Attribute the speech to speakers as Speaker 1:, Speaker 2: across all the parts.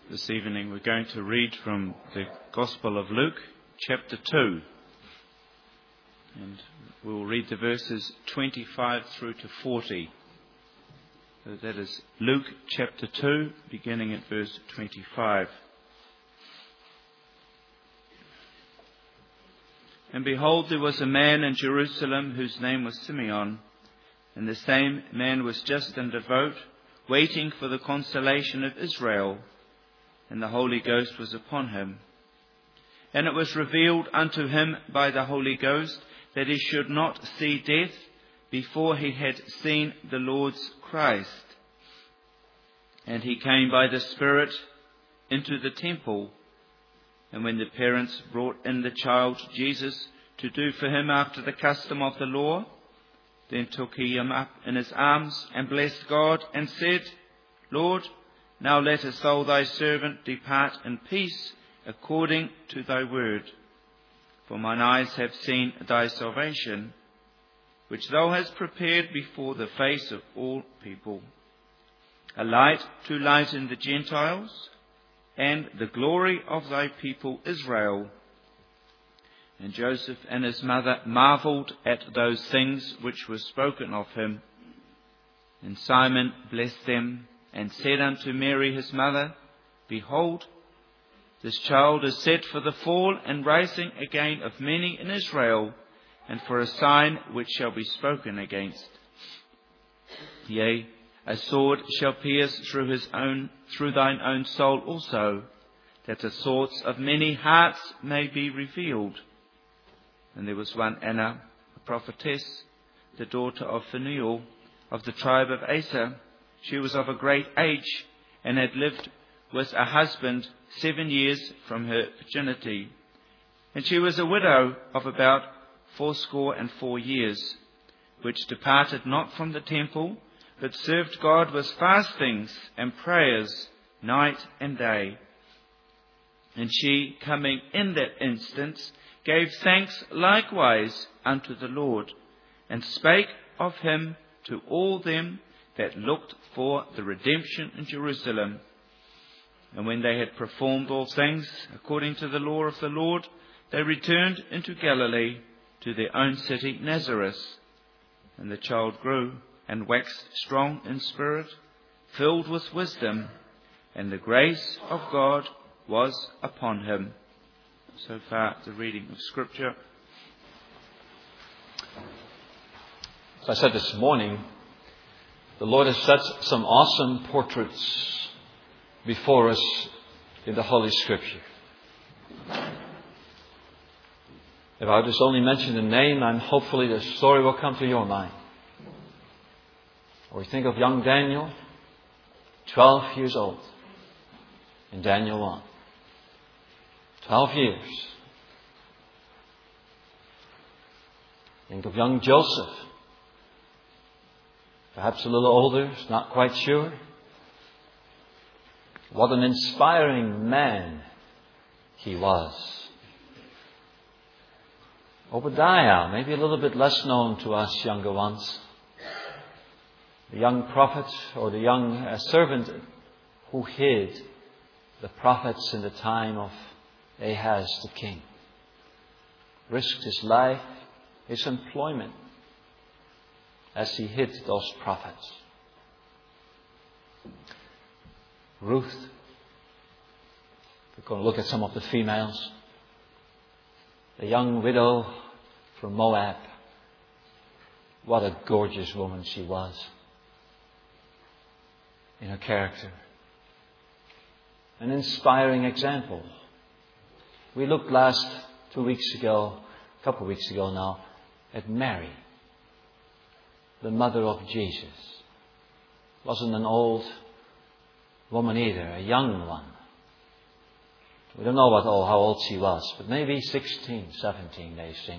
Speaker 1: This evening we're going to read from the Gospel of Luke, chapter 2. And we'll read the verses 25 through to 40. So that is Luke chapter 2, beginning at verse 25. And behold, there was a man in Jerusalem whose name was Simeon, and the same man was just and devout, waiting for the consolation of Israel. And the Holy Ghost was upon him. And it was revealed unto him by the Holy Ghost that he should not see death before he had seen the Lord's Christ. And he came by the Spirit into the temple. And when the parents brought in the child Jesus to do for him after the custom of the law, then took he him up in his arms and blessed God and said, Lord, now lettest thou thy servant depart in peace according to thy word. For mine eyes have seen thy salvation, which thou hast prepared before the face of all people, a light to lighten the Gentiles, and the glory of thy people Israel. And Joseph and his mother marveled at those things which were spoken of him. And Simon blessed them, and said unto Mary his mother, Behold, this child is set for the fall and rising again of many in Israel, and for a sign which shall be spoken against. Yea, a sword shall pierce through thine own soul also, that the thoughts of many hearts may be revealed. And there was one Anna, a prophetess, the daughter of Phanuel, of the tribe of Aser. She was of a great age, and had lived with a husband 7 years from her virginity. And she was a widow of about 84 years, which departed not from the temple, but served God with fastings and prayers night and day. And she, coming in that instant, gave thanks likewise unto the Lord, and spake of him to all them that looked for the redemption in Jerusalem. And when they had performed all things according to the law of the Lord, they returned into Galilee to their own city Nazareth. And the child grew and waxed strong in spirit, filled with wisdom, and the grace of God was upon him. So far, the reading of Scripture.
Speaker 2: As I said this morning, the Lord has set some awesome portraits before us in the Holy Scripture. If I just only mention the name, and hopefully the story will come to your mind. Or we think of young Daniel, 12 years old, in Daniel 1. 12 years. Think of young Joseph. Perhaps a little older, not quite sure. What an inspiring man he was. Obadiah, maybe a little bit less known to us younger ones. The young prophet or the young servant who hid the prophets in the time of Ahaz the king. Risked his life, his employment, as he hid those prophets. Ruth. We're going to look at some of the females. The young widow from Moab. What a gorgeous woman she was in her character. An inspiring example. We looked a couple of weeks ago now, at Mary, the mother of Jesus. Wasn't an old woman either, a young one. We don't know how old she was, but maybe 16, 17, they think.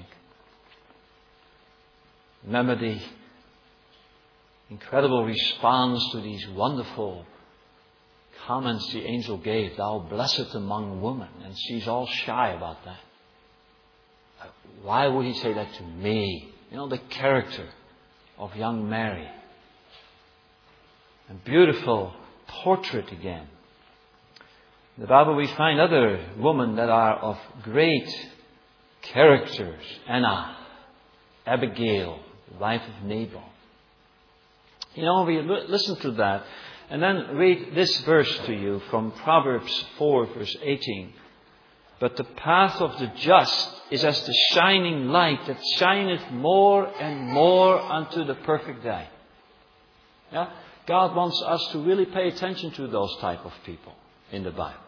Speaker 2: Remember the incredible response to these wonderful comments the angel gave, thou blessed among women, and she's all shy about that. Why would he say that to me? You know, the character of young Mary. A beautiful portrait again. In the Bible we find other women that are of great characters. Anna, Abigail, the wife of Nabal. We listen to that and then read this verse to you from Proverbs 4 verse 18. But the path of the just is as the shining light that shineth more and more unto the perfect day. Yeah? God wants us to really pay attention to those type of people in the Bible.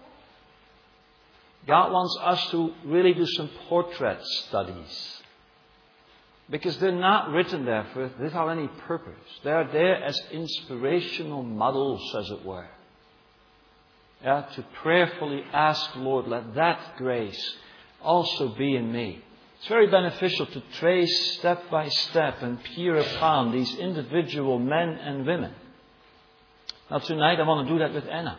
Speaker 2: God wants us to really do some portrait studies. Because they're not written there without any purpose. They are there as inspirational models, as it were. Yeah, to prayerfully ask the Lord, let that grace also be in me. It's very beneficial to trace step by step and peer upon these individual men and women. Now tonight I want to do that with Anna.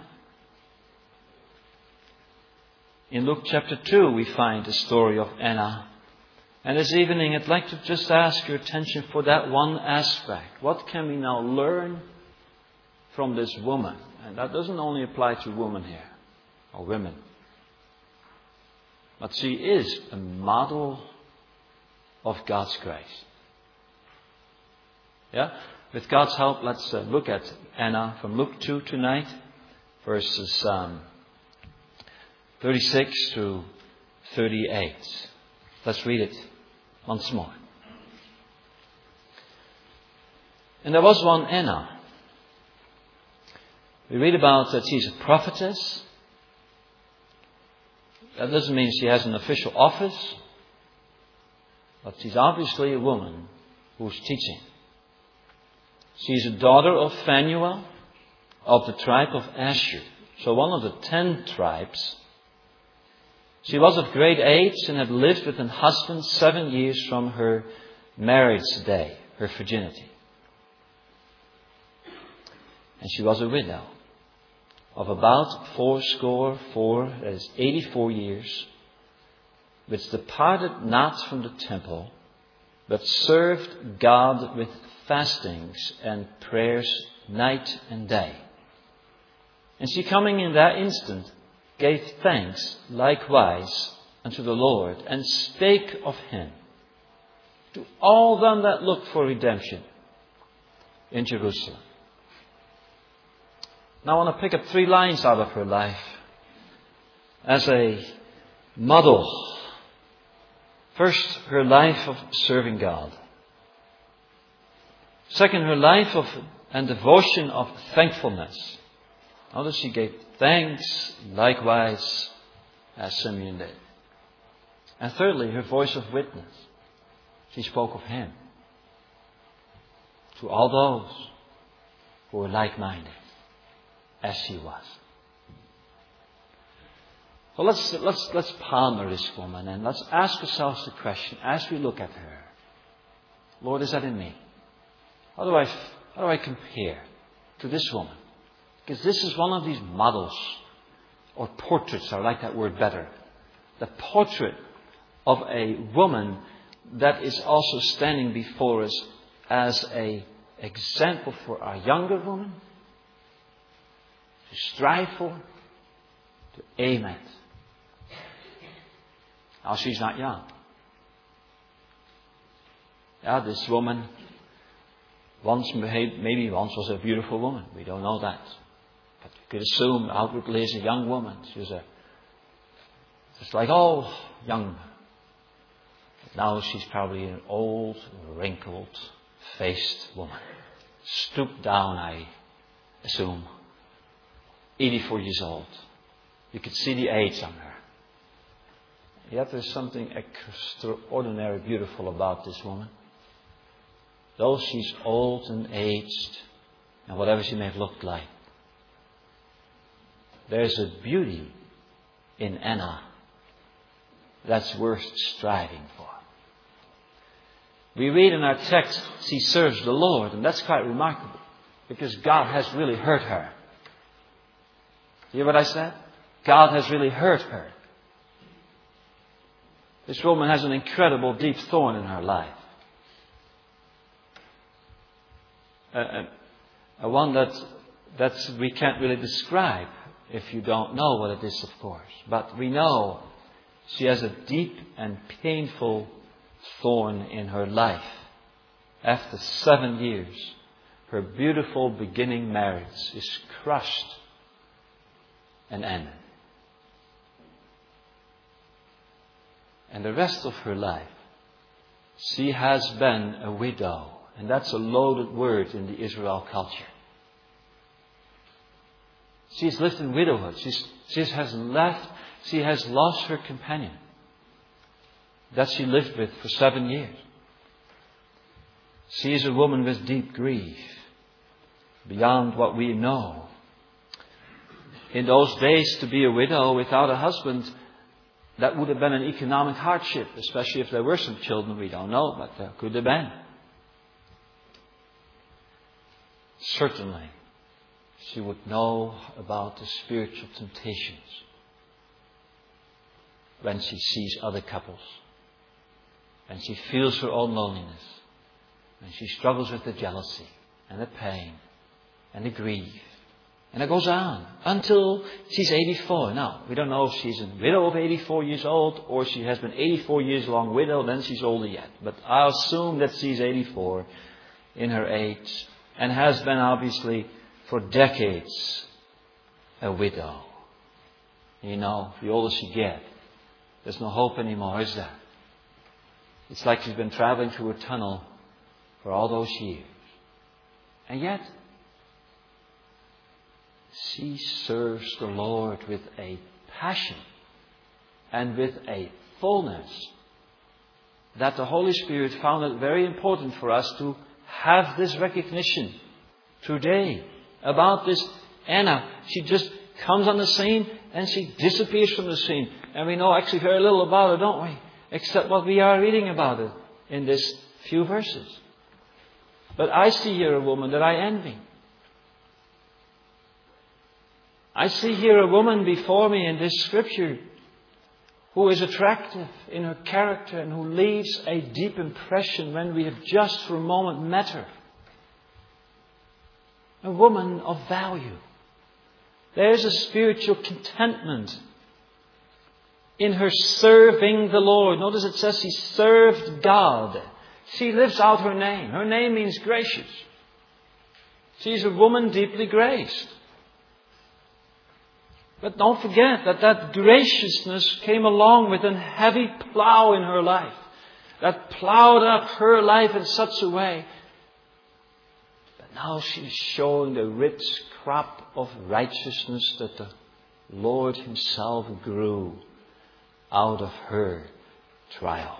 Speaker 2: In Luke chapter 2 we find the story of Anna. And this evening I'd like to just ask your attention for that one aspect. What can we now learn from this woman? And that doesn't only apply to women here, or women. But she is a model of God's grace. Yeah? With God's help, let's look at Anna from Luke 2 tonight, verses 36 through 38. Let's read it once more. And there was one Anna. We read about that she's a prophetess. That doesn't mean she has an official office. But she's obviously a woman who's teaching. She's a daughter of Phanuel of the tribe of Asher. So one of the 10 tribes. She was of great age and had lived with her husband 7 years from her marriage day, her virginity. And she was a widow of about 84, that is 84 years, which departed not from the temple, but served God with fastings and prayers night and day. And she coming in that instant, gave thanks likewise unto the Lord, and spake of him to all them that looked for redemption in Jerusalem. Now I want to pick up 3 lines out of her life as a model. First, her life of serving God. Second, her life of and devotion of thankfulness. Notice she gave thanks likewise as Simeon did. And thirdly, her voice of witness. She spoke of him to all those who were like-minded as she was. So let's ponder this woman and let's ask ourselves the question as we look at her. Lord, is that in me? How do I compare to this woman? Because this is one of these models or portraits. I like that word better. The portrait of a woman that is also standing before us as an example for our younger women to strive for, to aim at. Now, she's not young. Yeah, this woman maybe once was a beautiful woman. We don't know that. But you could assume outwardly as a young woman. She was just like all young. But now she's probably an old, wrinkled, faced woman. Stooped down, I assume. 84 years old. You could see the age on her. Yet there's something extraordinary beautiful about this woman. Though she's old and aged, and whatever she may have looked like, there's a beauty in Anna that's worth striving for. We read in our text, she serves the Lord, and that's quite remarkable, because God has really heard her. You hear what I said? God has really heard her. This woman has an incredible deep thorn in her life. A one that we can't really describe if you don't know what it is, of course. But we know she has a deep and painful thorn in her life. After 7 years, her beautiful beginning marriage is crushed and ended. And the rest of her life, she has been a widow. And that's a loaded word in the Israel culture. She's lived in widowhood. She has lost her companion that she lived with for 7 years. She is a woman with deep grief, beyond what we know. In those days, to be a widow without a husband, that would have been an economic hardship, especially if there were some children. We don't know, but there could have been. Certainly, she would know about the spiritual temptations when she sees other couples, when she feels her own loneliness, when she struggles with the jealousy and the pain and the grief. And it goes on until she's 84. Now, we don't know if she's a widow of 84 years old or she has been 84 years long widow, then she's older yet. But I'll assume that she's 84 in her age and has been obviously for decades a widow. You know, the older she gets, there's no hope anymore, is there? It's like she's been traveling through a tunnel for all those years. And yet, she serves the Lord with a passion and with a fullness that the Holy Spirit found it very important for us to have this recognition today about this Anna. She just comes on the scene and she disappears from the scene. And we know actually very little about her, don't we? Except what we are reading about it in this few verses. But I see here a woman that I envy. I see here a woman before me in this scripture who is attractive in her character and who leaves a deep impression when we have just for a moment met her. A woman of value. There's a spiritual contentment in her serving the Lord. Notice it says she served God. She lives out her name. Her name means gracious. She's a woman deeply graced. But don't forget that graciousness came along with a heavy plow in her life. That plowed up her life in such a way that now she's showing the rich crop of righteousness that the Lord Himself grew out of her trial.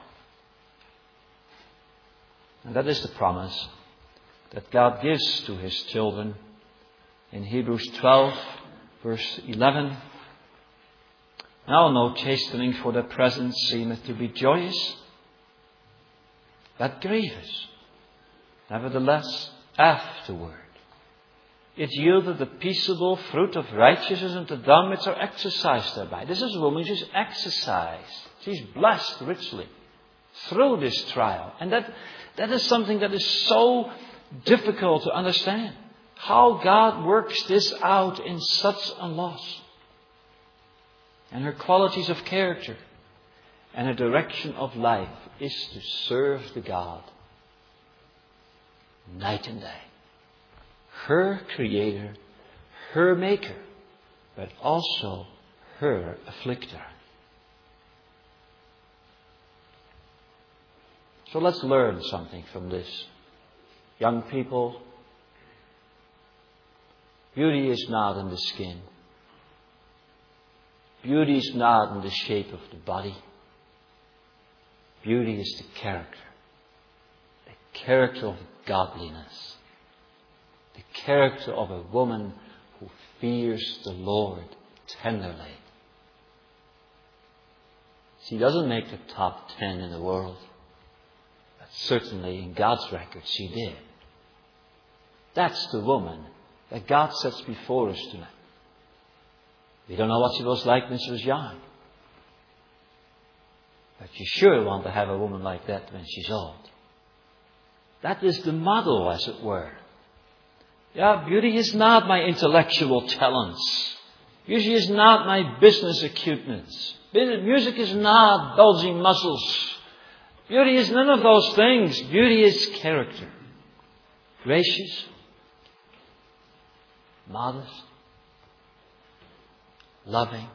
Speaker 2: And that is the promise that God gives to His children in Hebrews 12. Verse 11. Now no chastening for the present seemeth to be joyous, but grievous. Nevertheless, afterward, it yieldeth the peaceable fruit of righteousness unto them which are exercised thereby. This is a woman who's exercised. She's blessed richly through this trial. And that is something that is so difficult to understand. How God works this out in such a loss. And her qualities of character and her direction of life is to serve the God night and day. Her Creator, her Maker, but also her afflictor. So let's learn something from this. Young people, beauty is not in the skin. Beauty is not in the shape of the body. Beauty is the character. The character of godliness. The character of a woman who fears the Lord tenderly. She doesn't make the top 10 in the world. But certainly in God's record she did. That's the woman that God sets before us tonight. We don't know what she was like when she was young. But you sure want to have a woman like that when she's old. That is the model, as it were. Yeah, beauty is not my intellectual talents. Beauty is not my business acuteness. Music is not bulging muscles. Beauty is none of those things. Beauty is character. Gracious, modest, loving,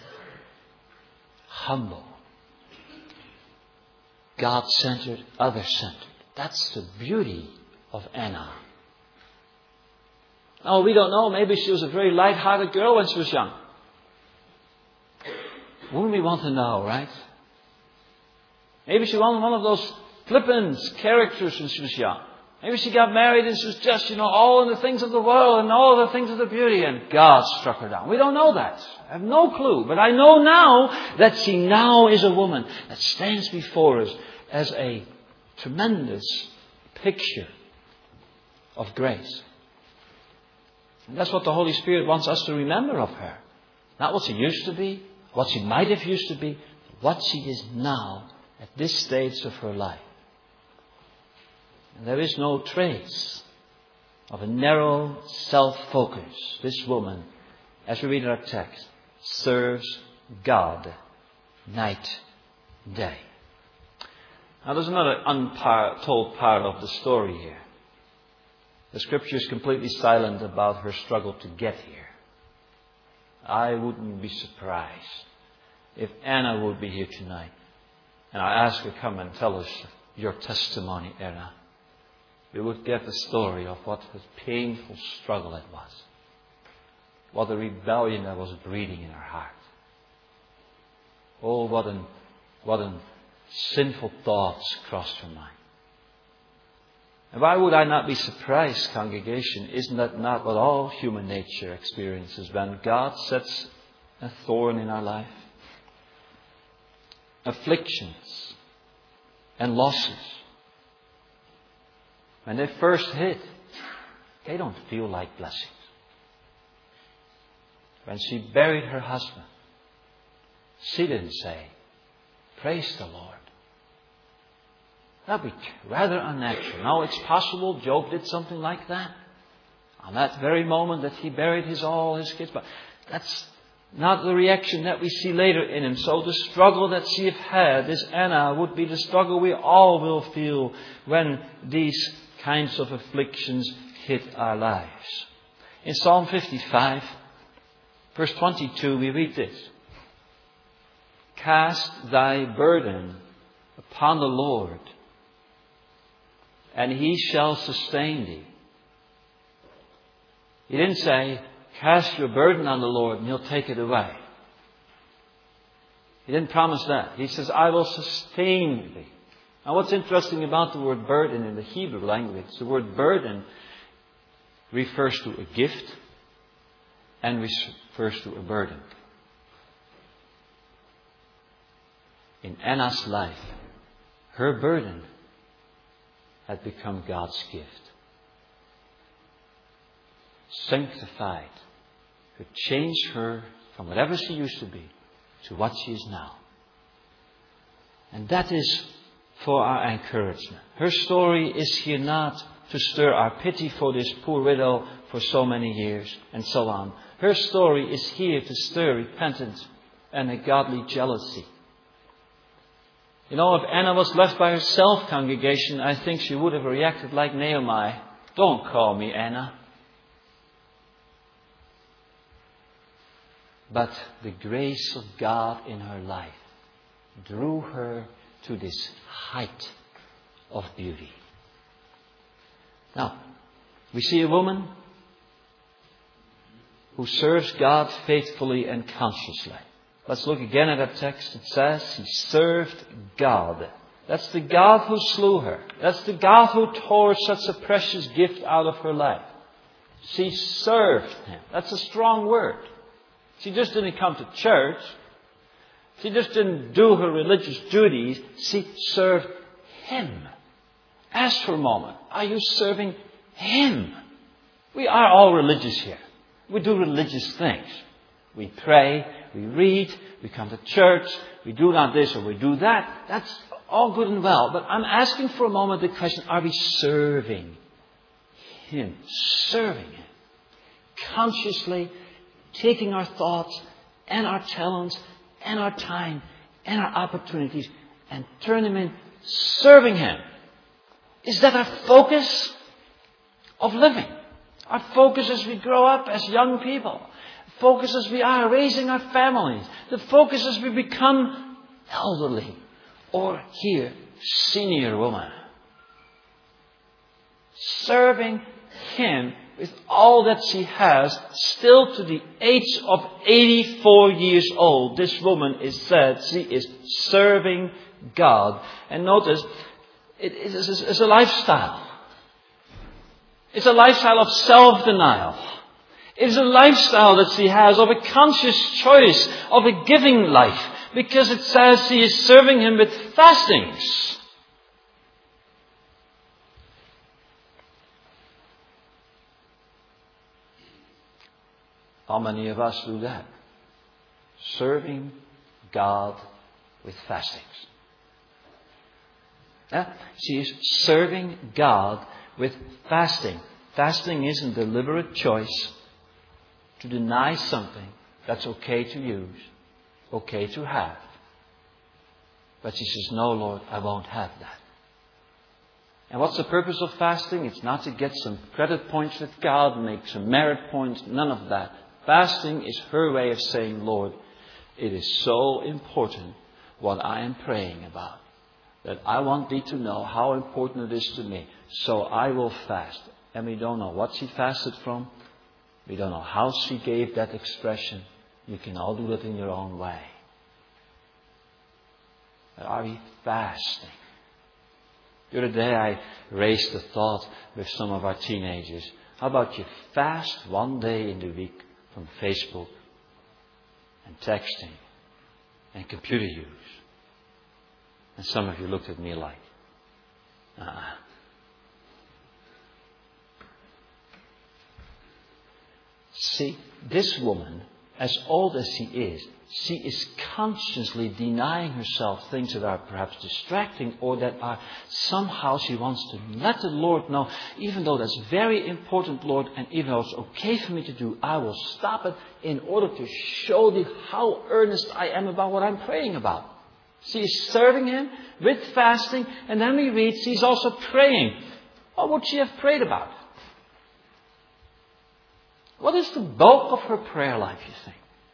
Speaker 2: humble, God-centered, other-centered. That's the beauty of Anna. Oh, we don't know. Maybe she was a very light-hearted girl when she was young. Wouldn't we want to know, right? Maybe she was one of those flippant characters when she was young. Maybe she got married and she was just, all in the things of the world and all the things of the beauty, and God struck her down. We don't know that. I have no clue. But I know now that she now is a woman that stands before us as a tremendous picture of grace. And that's what the Holy Spirit wants us to remember of her. Not what she used to be, what she might have used to be, what she is now at this stage of her life. And there is no trace of a narrow self-focus. This woman, as we read our text, serves God night, day. Now there's another untold part of the story here. The Scripture is completely silent about her struggle to get here. I wouldn't be surprised if Anna would be here tonight. And I ask her, come and tell us your testimony, Anna. We would get the story of what a painful struggle it was. What a rebellion that was breeding in her heart. Oh, what an sinful thoughts crossed her mind. And why would I not be surprised, congregation? Isn't that not what all human nature experiences when God sets a thorn in our life? Afflictions and losses. When they first hit, they don't feel like blessings. When she buried her husband, she didn't say, praise the Lord. That would be rather unnatural. Now, it's possible Job did something like that. On that very moment that he buried all his kids. But that's not the reaction that we see later in him. So the struggle that she had, this Anna, would be the struggle we all will feel when these kinds of afflictions hit our lives. In Psalm 55, verse 22, we read this. Cast thy burden upon the Lord, and He shall sustain thee. He didn't say, cast your burden on the Lord and He'll take it away. He didn't promise that. He says, I will sustain thee. Now what's interesting about the word burden in the Hebrew language, the word burden refers to a gift and refers to a burden. In Anna's life, her burden had become God's gift. Sanctified, to change her from whatever she used to be to what she is now. And that is for our encouragement. Her story is here not to stir our pity for this poor widow for so many years and so on. Her story is here to stir repentance and a godly jealousy. You know, if Anna was left by herself, congregation, I think she would have reacted like Naomi. Don't call me Anna. But the grace of God in her life drew her to this height of beauty. Now, we see a woman who serves God faithfully and consciously. Let's look again at that text. It says she served God. That's the God who slew her. That's the God who tore such a precious gift out of her life. She served Him. That's a strong word. She just didn't come to church. She just didn't do her religious duties. She served Him. Ask for a moment. Are you serving Him? We are all religious here. We do religious things. We pray, we read, we come to church, we do not this or we do that. That's all good and well. But I'm asking for a moment the question, are we serving Him? Serving Him. Consciously taking our thoughts and our talents and our time and our opportunities and turn them in serving Him. Is that our focus of living? Our focus as we grow up as young people. Focus as we are raising our families. The focus as we become elderly or here, senior woman. Serving Him with all that she has, still to the age of 84 years old. This woman is said she is serving God. And notice, it's a lifestyle. It's a lifestyle of self-denial. It's a lifestyle that she has of a conscious choice, of a giving life. Because it says she is serving Him with fastings. How many of us do that? Serving God with fastings. She is serving God with fasting. Fasting is a deliberate choice to deny something that's okay to use, okay to have. But she says, no, Lord, I won't have that. And what's the purpose of fasting? It's not to get some credit points with God, make some merit points, none of that. Fasting is her way of saying, Lord, it is so important what I am praying about, that I want Thee to know how important it is to me. So I will fast. And we don't know what she fasted from. We don't know how she gave that expression. You can all do it in your own way. But are we fasting? The other day I raised the thought with some of our teenagers. How about you fast one day in the week from Facebook and texting and computer use? And some of you looked at me like, See, this woman, as old as she is consciously denying herself things that are perhaps distracting or that are somehow she wants to let the Lord know, even though that's very important, Lord, and even though it's okay for me to do, I will stop it in order to show Thee how earnest I am about what I'm praying about. She is serving Him with fasting, and then we read she's also praying. What would she have prayed about? What is the bulk of her prayer life, you think?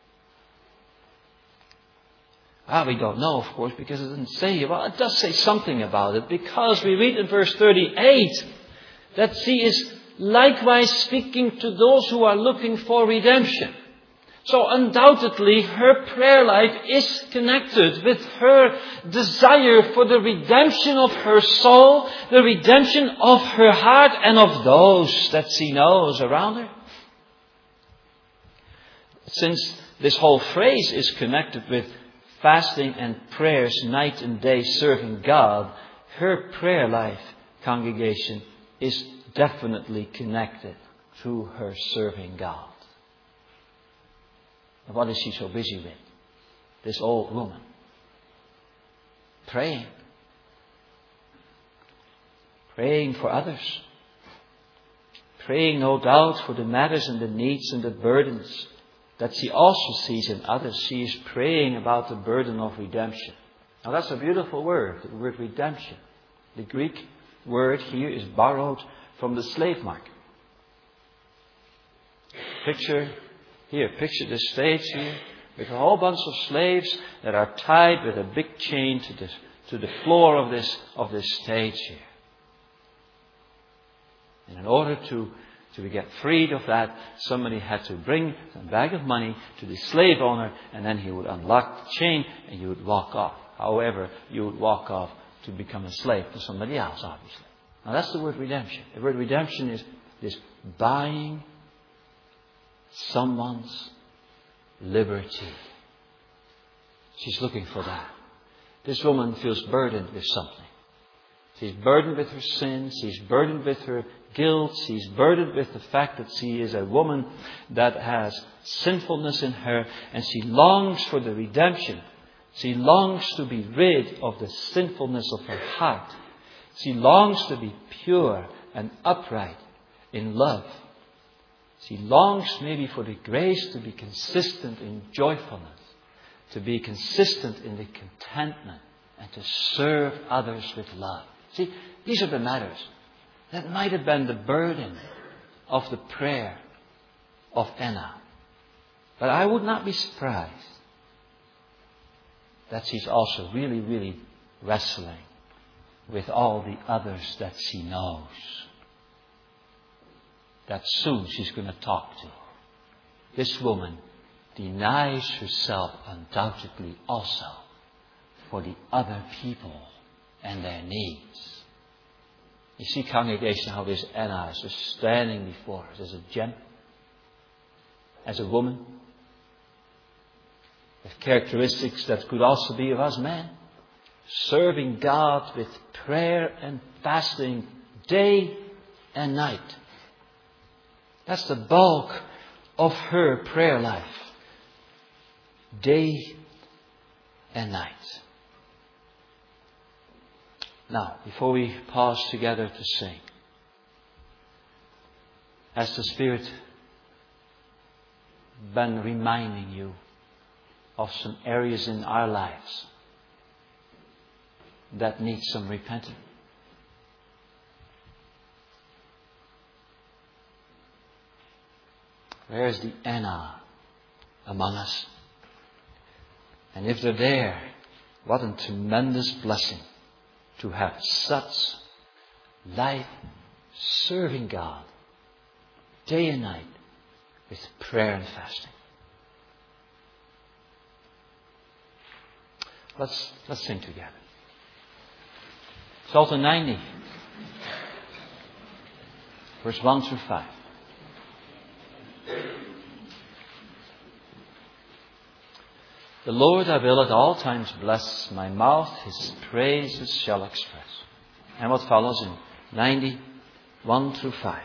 Speaker 2: We don't know, of course, because it doesn't say. Well, it does say something about it, because we read in verse 38 that she is likewise speaking to those who are looking for redemption. So undoubtedly, her prayer life is connected with her desire for the redemption of her soul, the redemption of her heart, and of those that she knows around her. Since this whole phrase is connected with fasting and prayers night and day serving God, her prayer life, congregation, is definitely connected to her serving God. And what is she so busy with? This old woman. Praying. Praying for others. Praying, no doubt, for the matters and the needs and the burdens that she also sees in others. She is praying about the burden of redemption. Now that's a beautiful word, the word redemption. The Greek word here is borrowed from the slave market. Picture the stage here with a whole bunch of slaves that are tied with a big chain to the floor of this stage here. And in order to get freed of that, somebody had to bring a bag of money to the slave owner, and then he would unlock the chain and you would walk off. However, you would walk off to become a slave to somebody else, obviously. Now that's the word redemption. The word redemption is this buying someone's liberty. She's looking for that. This woman feels burdened with something. She's burdened with her sin. She's burdened with her guilt. She's burdened with the fact that she is a woman that has sinfulness in her, and she longs for the redemption. She longs to be rid of the sinfulness of her heart. She longs to be pure and upright in love. She longs maybe for the grace to be consistent in joyfulness, to be consistent in the contentment, and to serve others with love. See, these are the matters. That might have been the burden of the prayer of Anna. But I would not be surprised that she's also really, really wrestling with all the others that she knows, that soon she's going to talk to. This woman denies herself undoubtedly also for the other people and their needs. You see, congregation, how this Anna is just standing before us as a gem, as a woman, with characteristics that could also be of us men, serving God with prayer and fasting day and night. That's the bulk of her prayer life. Day and night. Now, before we pause together to sing, has the Spirit been reminding you of some areas in our lives that need some repentance? Where is the Anna among us? And if they're there, what a tremendous blessing to have such life serving God day and night with prayer and fasting. Let's sing together. Psalm 90, verse 1 through 5. The Lord I will at all times bless, my mouth His praises shall express. And what follows in 90, 1 through 5.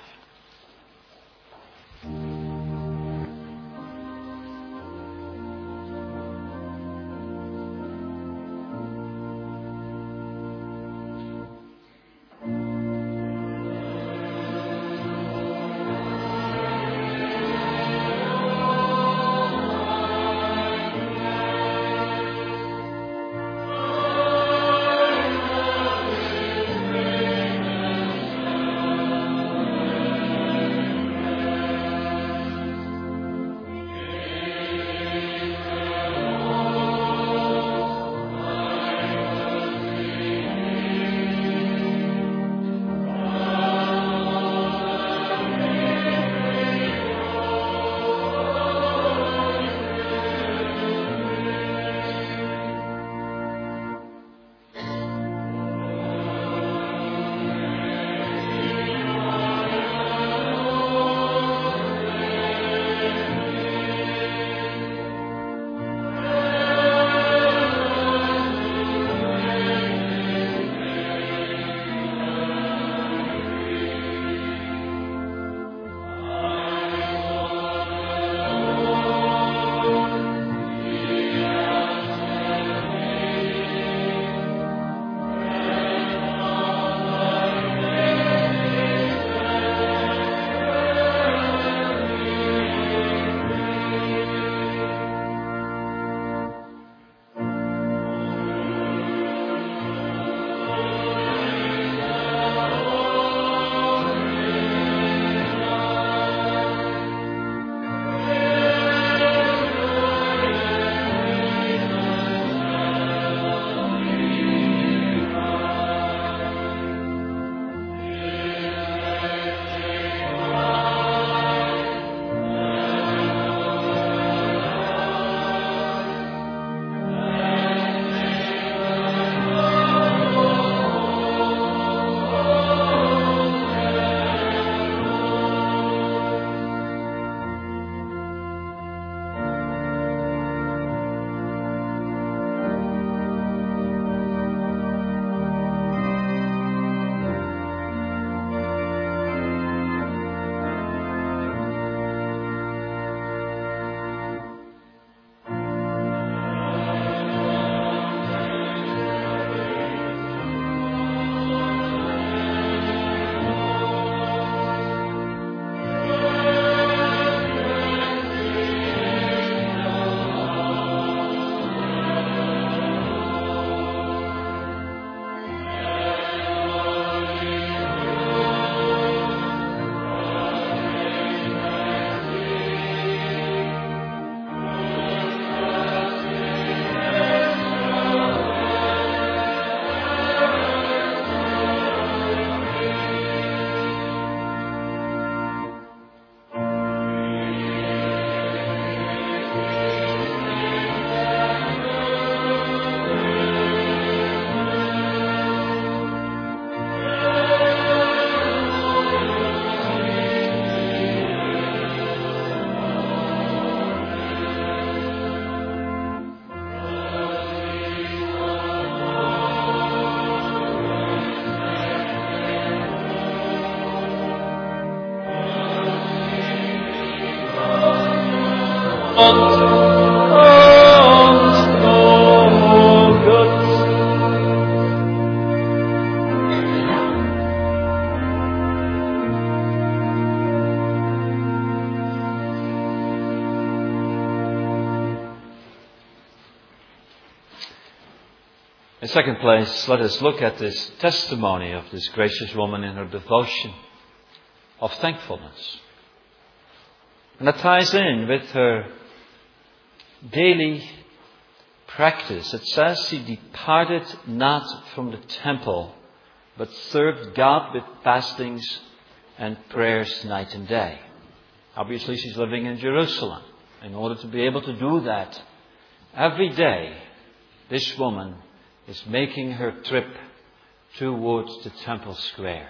Speaker 2: In second place, let us look at this testimony of this gracious woman in her devotion of thankfulness. And that ties in with her daily practice. It says she departed not from the temple, but served God with fastings and prayers night and day. Obviously, she's living in Jerusalem. In order to be able to do that, every day, this woman is making her trip towards the temple square.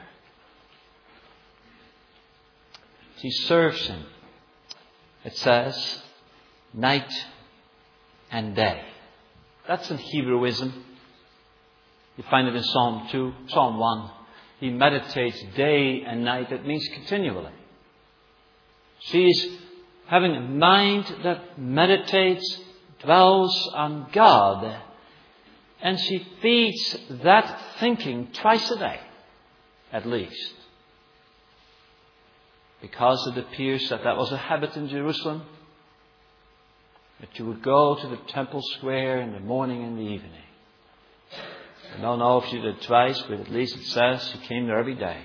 Speaker 2: She serves Him, it says, night and day. That's an Hebrewism. You find it in Psalm 2, Psalm 1. He meditates day and night. It means continually. She's having a mind that meditates, dwells on God. And she feeds that thinking twice a day, at least. Because it appears that was a habit in Jerusalem. That you would go to the temple square in the morning and the evening. I don't know if she did it twice, but at least it says she came there every day.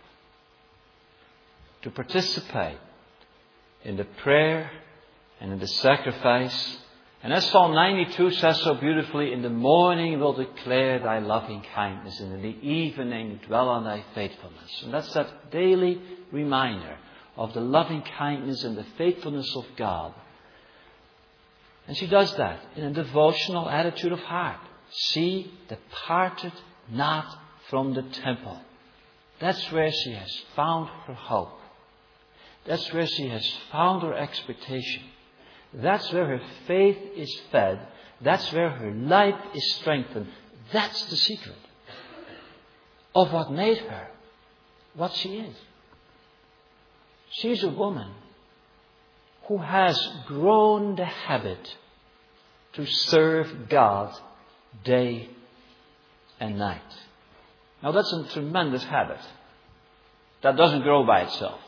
Speaker 2: To participate in the prayer and in the sacrifice. And as Psalm 92 says so beautifully, in the morning will declare thy loving kindness, and in the evening dwell on thy faithfulness. And that's that daily reminder of the loving kindness and the faithfulness of God. And she does that in a devotional attitude of heart. She departed not from the temple. That's where she has found her hope. That's where she has found her expectation. That's where her faith is fed. That's where her life is strengthened. That's the secret of what made her what she is. She's a woman who has grown the habit to serve God day and night. Now that's a tremendous habit. That doesn't grow by itself.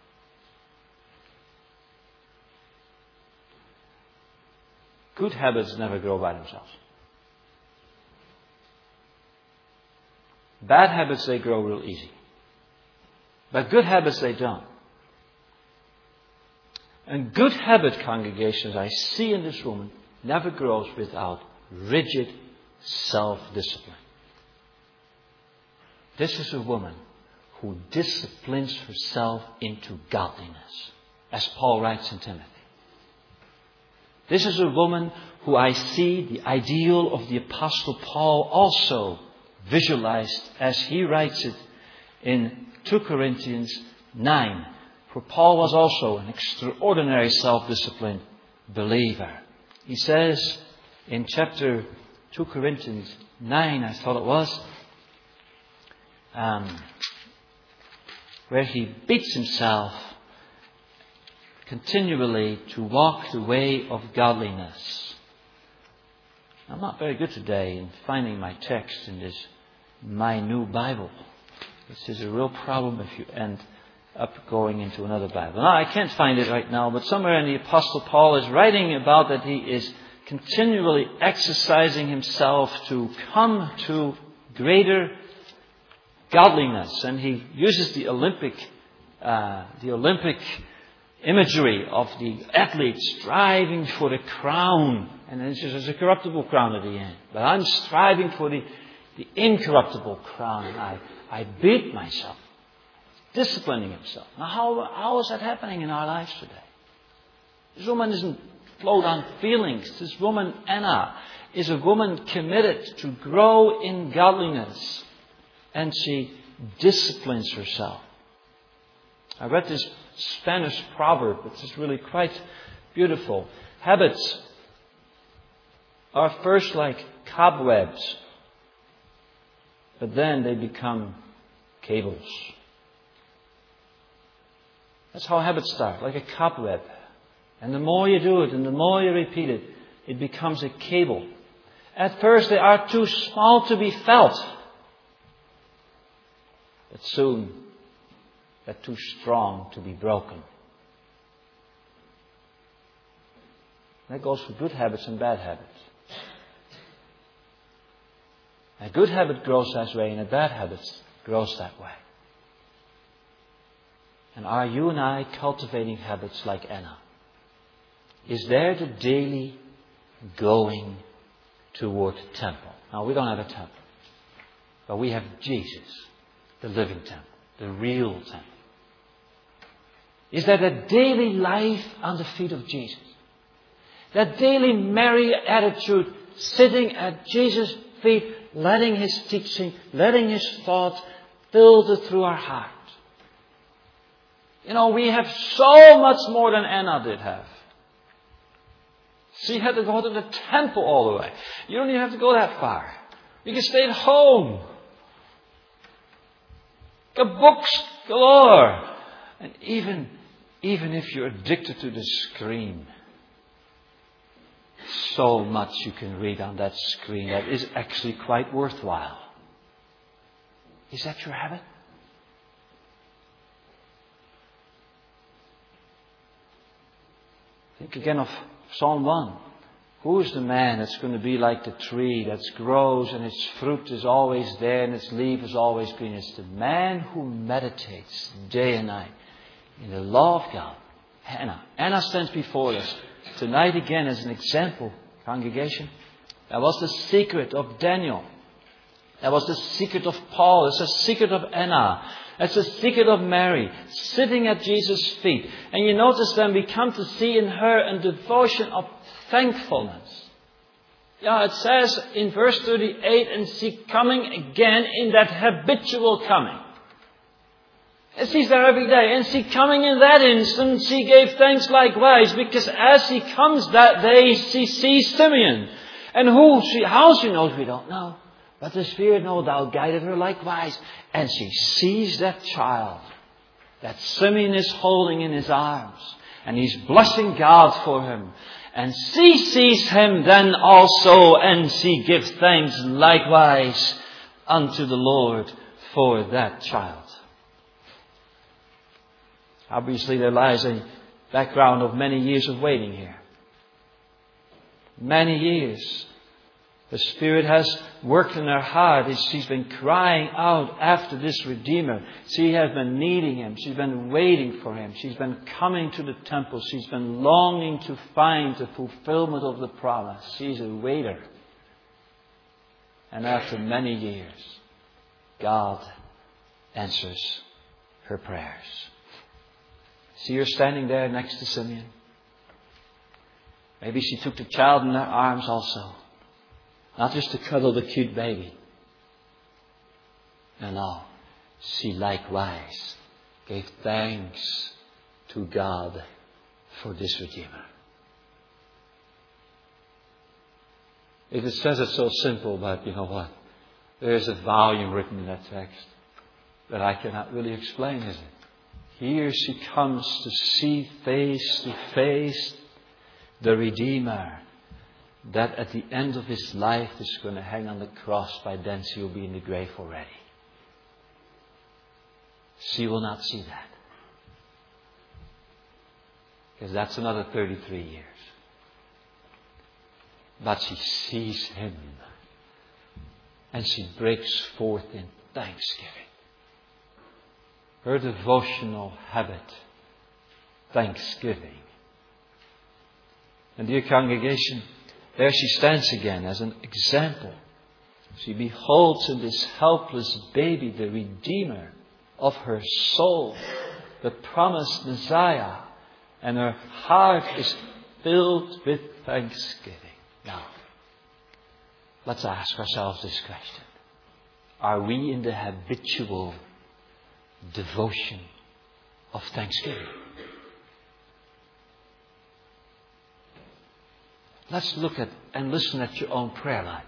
Speaker 2: Good habits never grow by themselves. Bad habits, they grow real easy. But good habits, they don't. And good habit, congregations, I see in this woman, never grows without rigid self-discipline. This is a woman who disciplines herself into godliness, as Paul writes in Timothy. This is a woman who I see the ideal of the Apostle Paul also visualized as he writes it in 2 Corinthians 9. For Paul was also an extraordinary self-disciplined believer. He says in chapter 2 Corinthians 9, I thought it was, where he beats himself continually to walk the way of godliness. I'm not very good today in finding my text in this My New Bible. This is a real problem if you end up going into another Bible. Now, I can't find it right now, but somewhere in the Apostle Paul is writing about that he is continually exercising himself to come to greater godliness. And he uses the Olympic imagery of the athlete striving for the crown. And then there's a corruptible crown at the end. But I'm striving for the incorruptible crown. And I beat myself. Disciplining himself. Now how is that happening in our lives today? This woman isn't flowed on feelings. This woman, Anna, is a woman committed to grow in godliness. And she disciplines herself. I read this Spanish proverb, which is really quite beautiful. Habits are first like cobwebs, but then they become cables. That's how habits start, like a cobweb. And the more you do it and the more you repeat it, it becomes a cable. At first they are too small to be felt. But soon they're too strong to be broken. That goes for good habits and bad habits. A good habit grows that way, and a bad habit grows that way. And are you and I cultivating habits like Anna? Is there the daily going toward the temple? Now, we don't have a temple. But we have Jesus, the living temple, the real temple. Is that a daily life on the feet of Jesus? That daily merry attitude, sitting at Jesus' feet, letting His teaching, letting His thoughts filter through our heart. You know, we have so much more than Anna did have. She had to go to the temple all the way. You don't even have to go that far. You can stay at home. Got books galore. And even if you're addicted to the screen, so much you can read on that screen that is actually quite worthwhile. Is that your habit? Think again of Psalm 1. Who is the man that's going to be like the tree that grows and its fruit is always there and its leaf is always green? It's the man who meditates day and night in the law of God. Anna stands before us tonight again as an example, congregation. That was the secret of Daniel. That was the secret of Paul. It's the secret of Anna. It's the secret of Mary, sitting at Jesus' feet. And you notice then we come to see in her a devotion of thankfulness. Yeah, it says in verse 38, and she coming again in that habitual coming. And she's there every day. And she coming in that instant, she gave thanks likewise, because as she comes that day, she sees Simeon. And how she knows, we don't know. But the Spirit no doubt guided her likewise. And she sees that child that Simeon is holding in his arms. And he's blessing God for him. And she sees him then also, and she gives thanks likewise unto the Lord for that child. Obviously there lies a background of many years of waiting here. Many years. The Spirit has worked in her heart as she's been crying out after this Redeemer. She has been needing Him. She's been waiting for Him. She's been coming to the temple. She's been longing to find the fulfillment of the promise. She's a waiter. And after many years, God answers her prayers. See her standing there next to Simeon. Maybe she took the child in her arms also. Not just to cuddle the cute baby. No, she likewise gave thanks to God for this Redeemer. It says it's so simple, but you know what? There's a volume written in that text that I cannot really explain, is it? Here she comes to see face to face the Redeemer. That at the end of His life is going to hang on the cross. By then she will be in the grave already. She will not see that. Because that's another 33 years. But she sees Him. And she breaks forth in thanksgiving. Her devotional habit, thanksgiving. And dear congregation, there she stands again as an example. She beholds in this helpless baby the Redeemer of her soul, the promised Messiah, and her heart is filled with thanksgiving. Now, let's ask ourselves this question. Are we in the habitual devotion of thanksgiving? Let's look at and listen at your own prayer life.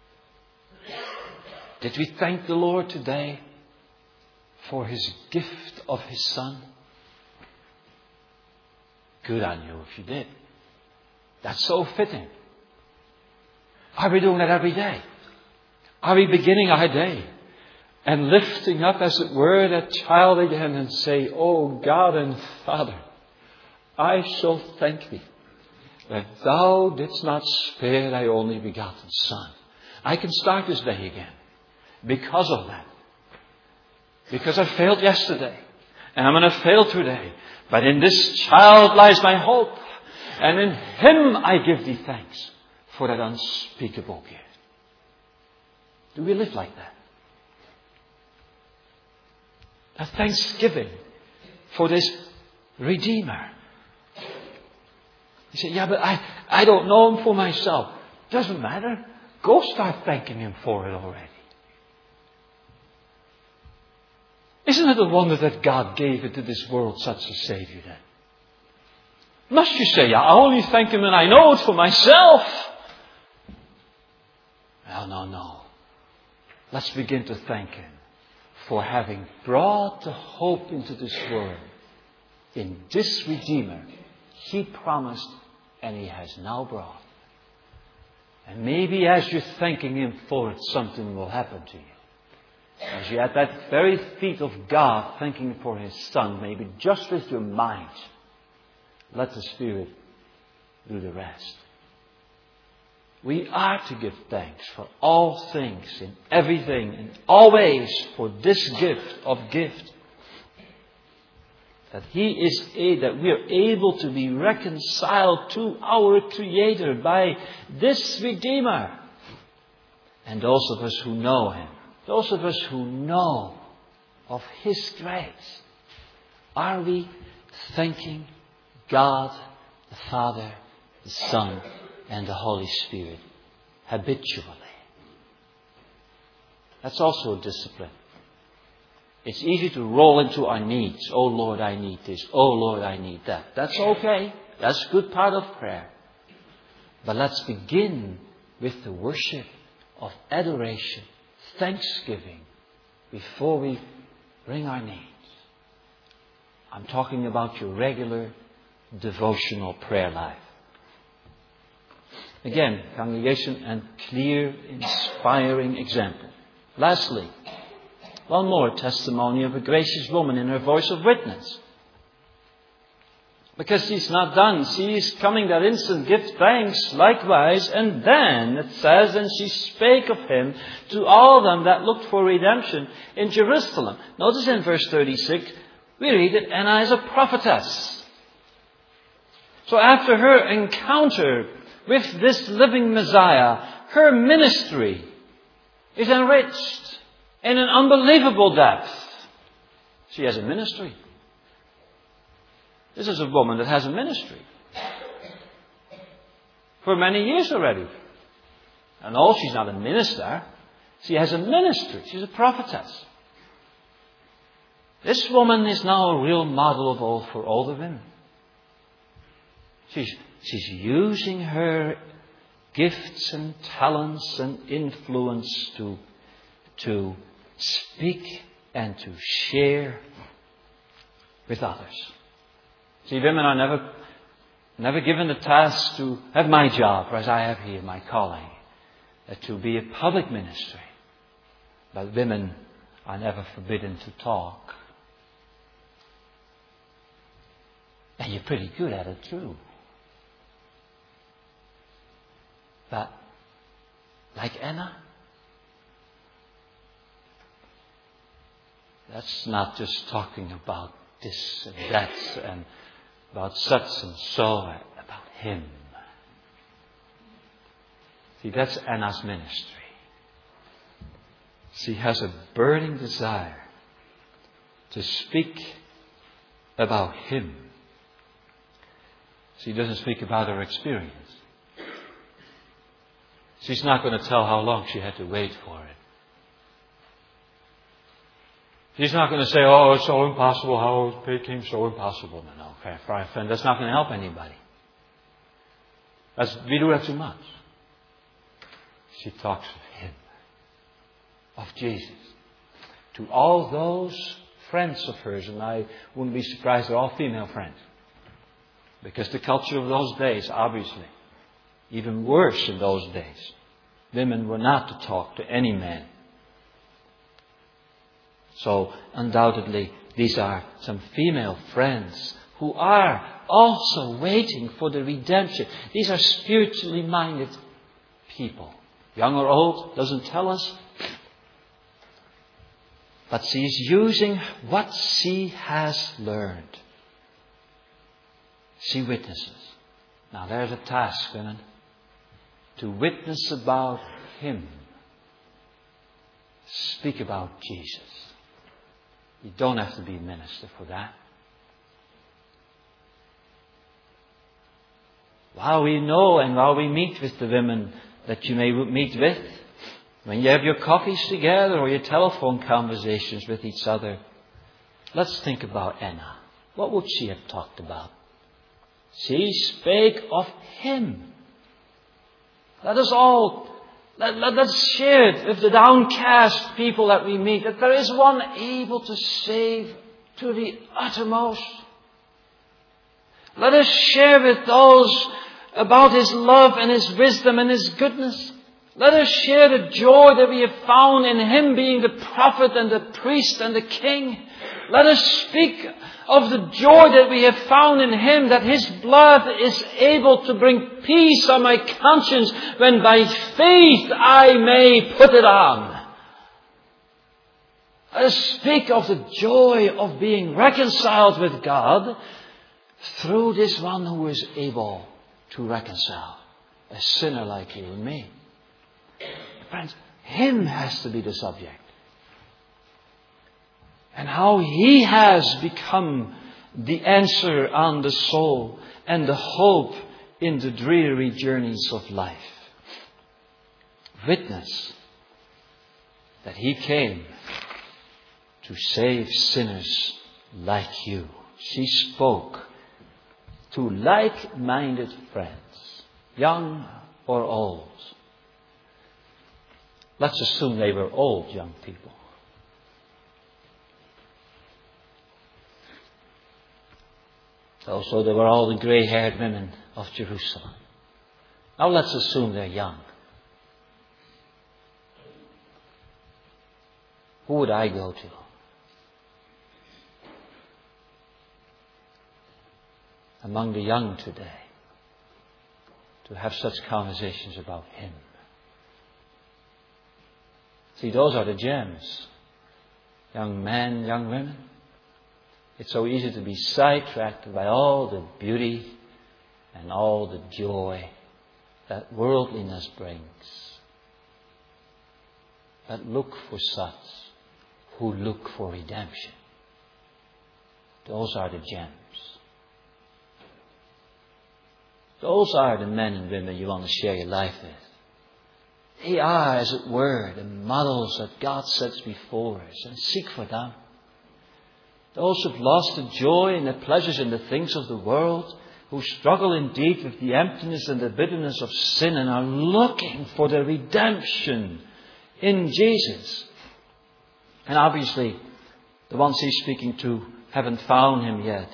Speaker 2: Did we thank the Lord today for His gift of His Son? Good on you if you did. That's so fitting. Are we doing that every day? Are we beginning our day and lifting up, as it were, that child again and say, "Oh God and Father, I so thank Thee that Thou didst not spare Thy only begotten Son." I can start this day again. because of that. Because I failed yesterday. And I'm going to fail today. But in this child lies my hope. And in Him I give Thee thanks for that unspeakable gift. Do we live like that? A thanksgiving for this Redeemer. You say, yeah, but I don't know Him for myself. Doesn't matter. Go start thanking Him for it already. Isn't it a wonder that God gave into this world such a Savior then? Must you say, yeah, I only thank Him and I know it for myself? No. Let's begin to thank Him for having brought the hope into this world in this Redeemer He promised and He has now brought. And maybe as you're thanking Him for it, something will happen to you. As you're at that very feet of God, thanking for His Son, maybe just with your mind, let the Spirit do the rest. We are to give thanks for all things, in everything, and always for this gift of gift. That that we are able to be reconciled to our Creator by this Redeemer. And those of us who know Him, those of us who know of His grace, are we thanking God, the Father, the Son, and the Holy Spirit habitually? That's also a discipline. It's easy to roll into our needs. Oh Lord, I need this. Oh Lord, I need that. That's okay. That's a good part of prayer. But let's begin with the worship of adoration, thanksgiving, before we bring our needs. I'm talking about your regular devotional prayer life. Again, congregation, and clear, inspiring example. Lastly, one more testimony of a gracious woman in her voice of witness. Because she's not done. She's coming that instant, give thanks likewise. And then it says, and she spake of Him to all them that looked for redemption in Jerusalem. Notice in verse 36, we read it, and as a prophetess. So after her encounter with this living Messiah, her ministry is enriched in an unbelievable depth. She has a ministry. This is a woman that has a ministry for many years already. And she's not a minister. She has a ministry. She's a prophetess. This woman is now a real model for all the women. She's using her gifts and talents and influence to speak and to share with others. See, women are never given the task to have my job, as I have here, my calling, to be a public ministry. But women are never forbidden to talk. And you're pretty good at it too. But, like Anna, that's not just talking about this and that and about such and so, about Him. See, that's Anna's ministry. She has a burning desire to speak about Him. She doesn't speak about her experience. She's not going to tell how long she had to wait for it. She's not going to say, oh, it's so impossible, how it became so impossible. No, friend, that's not going to help anybody. We do that too much. She talks of Him, of Jesus, to all those friends of hers, and I wouldn't be surprised they're all female friends. Because the culture of those days, obviously, even worse in those days, women were not to talk to any man. So, undoubtedly, these are some female friends who are also waiting for the redemption. These are spiritually minded people. Young or old, doesn't tell us. But she is using what she has learned. She witnesses. Now there's a task, women. To witness about Him. Speak about Jesus. You don't have to be a minister for that. While we know and while we meet with the women that you may meet with, when you have your coffees together or your telephone conversations with each other, let's think about Anna. What would she have talked about? She spake of Him. Let's share it with the downcast people that we meet, that there is one able to save to the uttermost. Let us share with those about His love and His wisdom and His goodness. Let us share the joy that we have found in Him being the prophet and the priest and the king. Let us speak of the joy that we have found in Him, that His blood is able to bring peace on my conscience when by faith I may put it on. Let us speak of the joy of being reconciled with God through this one who is able to reconcile a sinner like you and me. Friends, Him has to be the subject. And how He has become the answer on the soul and the hope in the dreary journeys of life. Witness that He came to save sinners like you. She spoke to like-minded friends, young or old. Let's assume they were old young people. Also, they were all the grey-haired women of Jerusalem. Now let's assume they're young. Who would I go to? Among the young today, to have such conversations about Him. See, those are the gems. Young men, young women. It's so easy to be sidetracked by all the beauty and all the joy that worldliness brings. But look for such who look for redemption. Those are the gems. Those are the men and women you want to share your life with. They are, as it were, the models that God sets before us, and seek for them. Those who've lost the joy and the pleasures and the things of the world, who struggle indeed with the emptiness and the bitterness of sin and are looking for the redemption in Jesus. And obviously, the ones He's speaking to haven't found Him yet.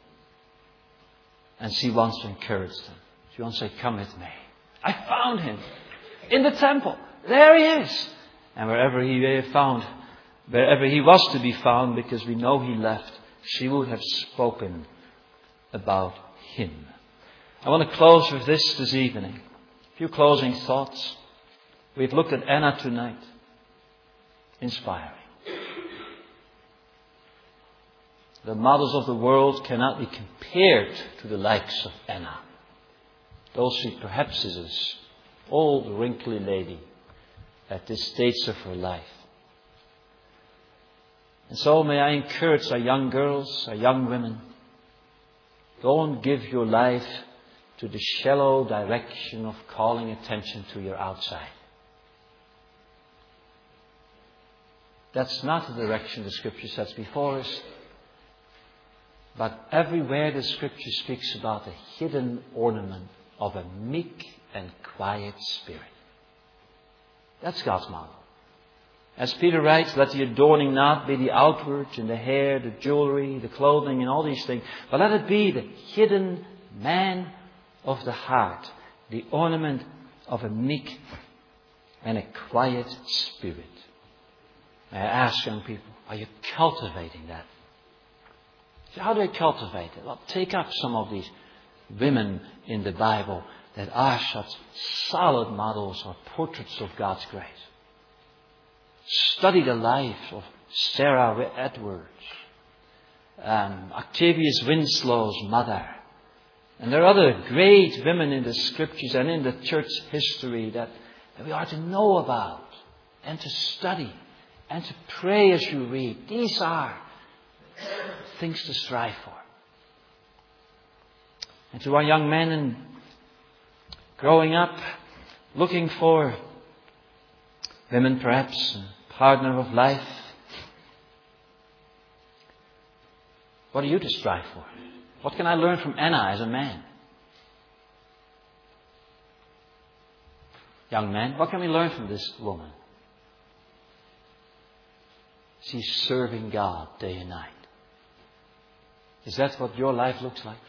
Speaker 2: And she wants to encourage them. She wants to say, come with me. I found Him in the temple. There He is. And wherever He was to be found, because we know He left, she would have spoken about Him. I want to close with this evening. A few closing thoughts. We've looked at Anna tonight. Inspiring. The models of the world cannot be compared to the likes of Anna. Though she perhaps is an old, wrinkly lady at this stage of her life. And so may I encourage our young girls, our young women, don't give your life to the shallow direction of calling attention to your outside. That's not the direction the Scripture sets before us. But everywhere the Scripture speaks about the hidden ornament of a meek and quiet spirit. That's God's model. As Peter writes, let the adorning not be the outward and the hair, the jewelry, the clothing and all these things, but let it be the hidden man of the heart, the ornament of a meek and a quiet spirit. May I ask young people, are you cultivating that? How do I cultivate it? Well, take up some of these women in the Bible that are such solid models or portraits of God's grace. Study the life of Sarah Edwards, Octavius Winslow's mother. And there are other great women in the Scriptures and in the church history that we are to know about and to study and to pray as you read. These are things to strive for. And to our young men and growing up, looking for women perhaps, a partner of life, what are you to strive for? What can I learn from Anna as a man? Young man, what can we learn from this woman? She's serving God day and night. Is that what your life looks like?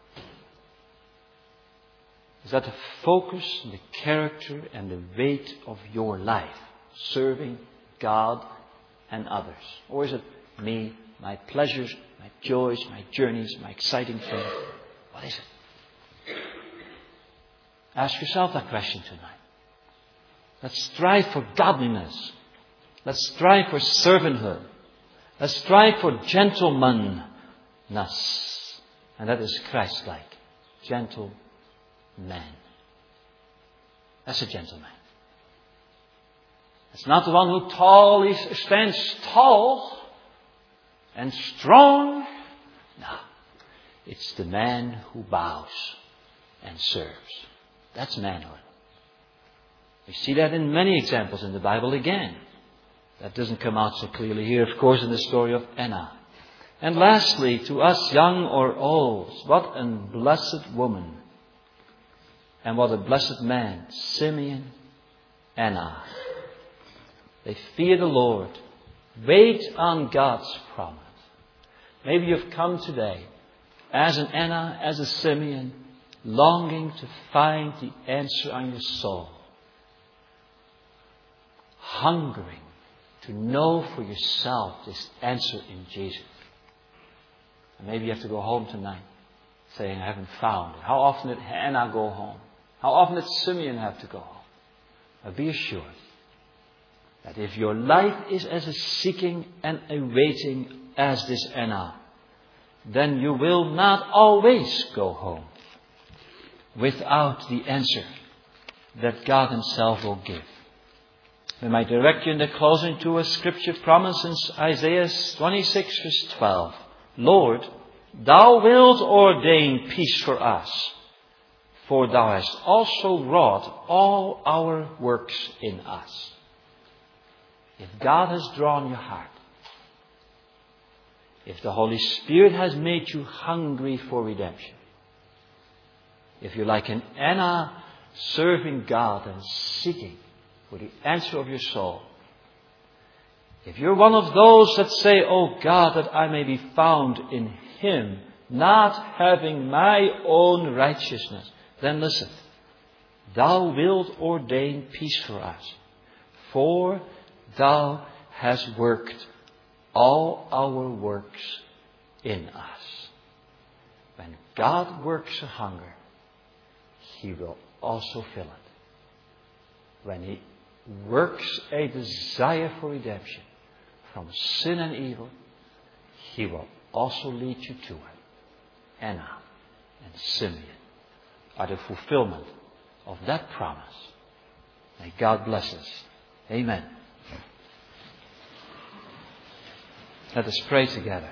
Speaker 2: Is that the focus and the character and the weight of your life? Serving God and others? Or is it me, my pleasures, my joys, my journeys, my exciting things? What is it? Ask yourself that question tonight. Let's strive for godliness. Let's strive for servanthood. Let's strive for gentlemanness. And that is Christ-like. Gentle man. That's a gentleman. It's not the one who stands tall and strong. No. It's the man who bows and serves. That's manhood. We see that in many examples in the Bible again. That doesn't come out so clearly here, of course, in the story of Anna. And lastly, to us young or old, what a blessed woman and what a blessed man, Simeon, Anna. They fear the Lord. Wait on God's promise. Maybe you've come today as an Anna, as a Simeon, longing to find the answer on your soul. Hungering to know for yourself this answer in Jesus. And maybe you have to go home tonight saying, I haven't found it. How often did Anna go home? How often did Simeon have to go home? But be assured that if your life is as a seeking and a waiting as this Anna, then you will not always go home without the answer that God Himself will give. We might direct you in the closing to a scripture promise in Isaiah 26 verse 12. Lord, Thou wilt ordain peace for us, for Thou hast also wrought all our works in us. If God has drawn your heart, if the Holy Spirit has made you hungry for redemption, if you're like an Anna serving God and seeking for the answer of your soul, if you're one of those that say, Oh God, that I may be found in Him, not having my own righteousness, then listen. Thou wilt ordain peace for us, for Thou hast worked all our works in us. When God works a hunger, He will also fill it. When He works a desire for redemption from sin and evil, He will also lead you to it. Anna and Simeon are the fulfillment of that promise. May God bless us. Amen. Let us pray together.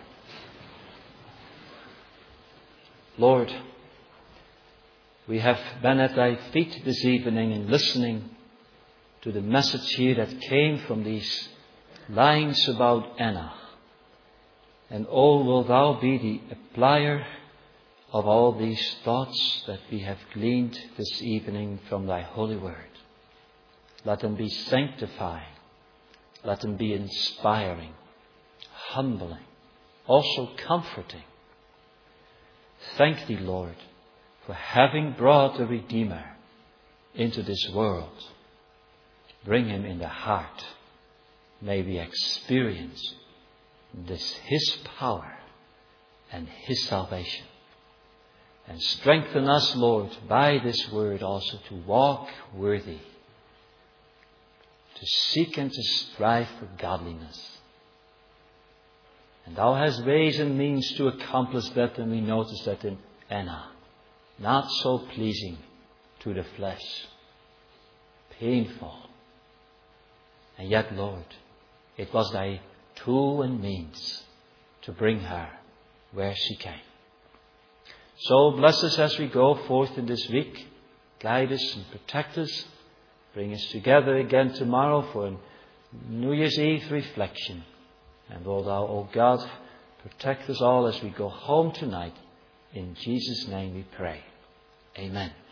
Speaker 2: Lord, we have been at Thy feet this evening and listening to the message here that came from these lines about Anna. And oh, will Thou be the applier of all these thoughts that we have gleaned this evening from Thy holy word. Let them be sanctifying. Let them be inspiring, humbling, also comforting. Thank Thee, Lord, for having brought the Redeemer into this world. Bring Him in the heart. May we experience His power and His salvation. And strengthen us, Lord, by this word also to walk worthy, to seek and to strive for godliness, And thou hast ways and means to accomplish that, and we notice that in Anna. Not so pleasing to the flesh. Painful. And yet, Lord, it was thy tool and means to bring her where she came. So bless us as we go forth in this week. Guide us and protect us. Bring us together again tomorrow for a New Year's Eve reflection. And will thou, O God, protect us all as we go home tonight. In Jesus' name we pray. Amen.